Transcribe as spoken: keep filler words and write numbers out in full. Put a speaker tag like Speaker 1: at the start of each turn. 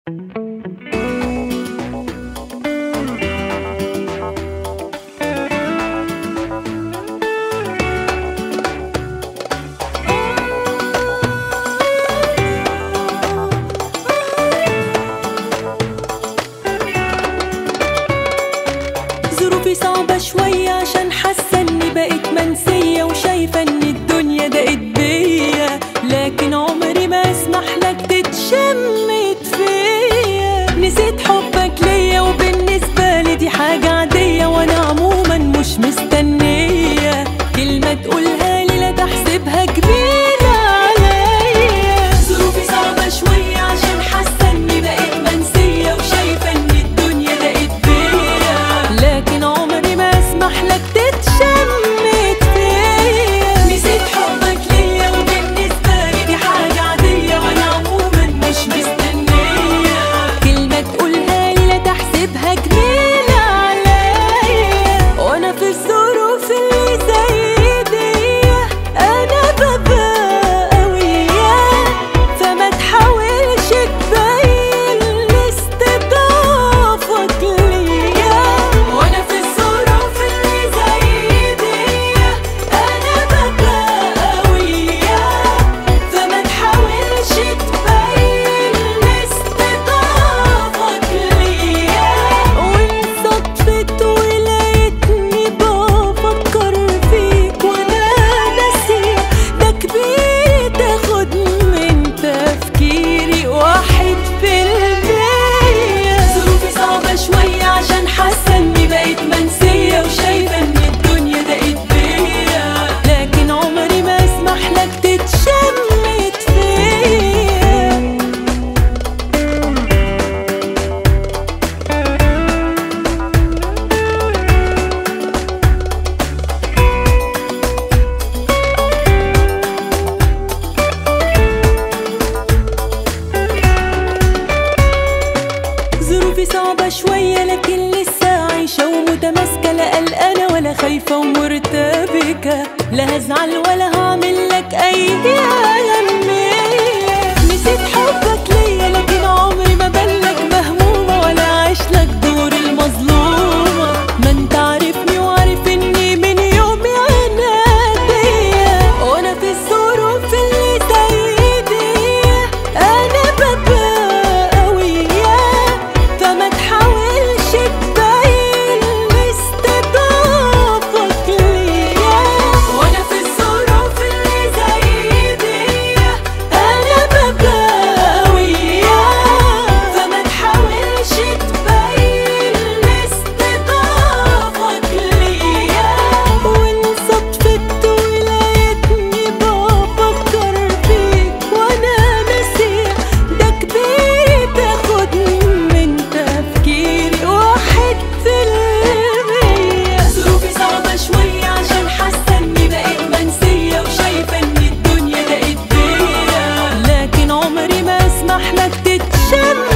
Speaker 1: ظروفي صعبة شوية عشان حاسة اني بقيت منسية، وشايفة ان الدنيا ضاقت بيا، لكن عمري ما اسمح لك تتشمت فيا. نسيت حبك ليا وبالنسبة لي دي حاجة عادية، وانا عموما مش مستنية كلمة تقولها لي لا تحسبها كبيرة عليا. ظروفي صعبة شوية عشان حاسة اني بقيت منسية، وشايفة ان الدنيا ضاقت بيا، لكن عمري ما اسمح لك تتشمت فيا. نسيت حبك ليا وبالنسبة لي دي حاجة عادية، وانا عموما مش مستنية كلمة تقولها لي لا تحسبها جميلة عليا. وانا في الظروف اللي زي دي انا ببقى قوية، فما تحاولش تبين استضافك ليا. وانا في الظروف اللي زي دي انا ببقى قوية، فما تحاولش تبين استضافك ليا. وان صدفت ولقيتني بفكر فيك وانا ناسية، ده كبير تاخد من تفكيري واحد في المية. ظروفي صعبة شوية عشان حاسة اني بقيت منسية، وشايفة ان الدنيا ضاقت بيا، لكن عمري ما اسمح لك تتشمت فيا. ظروفي صعبة شوية لكن لسه عايشة ومتماسكة، لا قلقانة ولا خايفة ومرتبكة، لا هزعل ولا هعمل لك أي أهمية. نسيت حبك ليا لكن عمري ما بلك مهمومة، ولا عايش لك دور المظلومة. ما انت عارفني وعارف اني من يومي عنادية. وانا في الظروف اللي زي دي انا ببقى قوية، فما تحاولش تبين استضافك ليا. وانا في الظروف اللي زي دي انا ببقى قوية، فما تحاولش تبين استضافك ليا. وان صدفت ولقيتني بفكر فيك وانا ناسية، ده كبير تاخد من تفكيري واحد في المية. ظروفي صعبة شوية عشان حاسة اني بقيت منسية، وشايفة ان الدنيا ضاقت بيا، لكن عمري ما اسمح لك تتشمت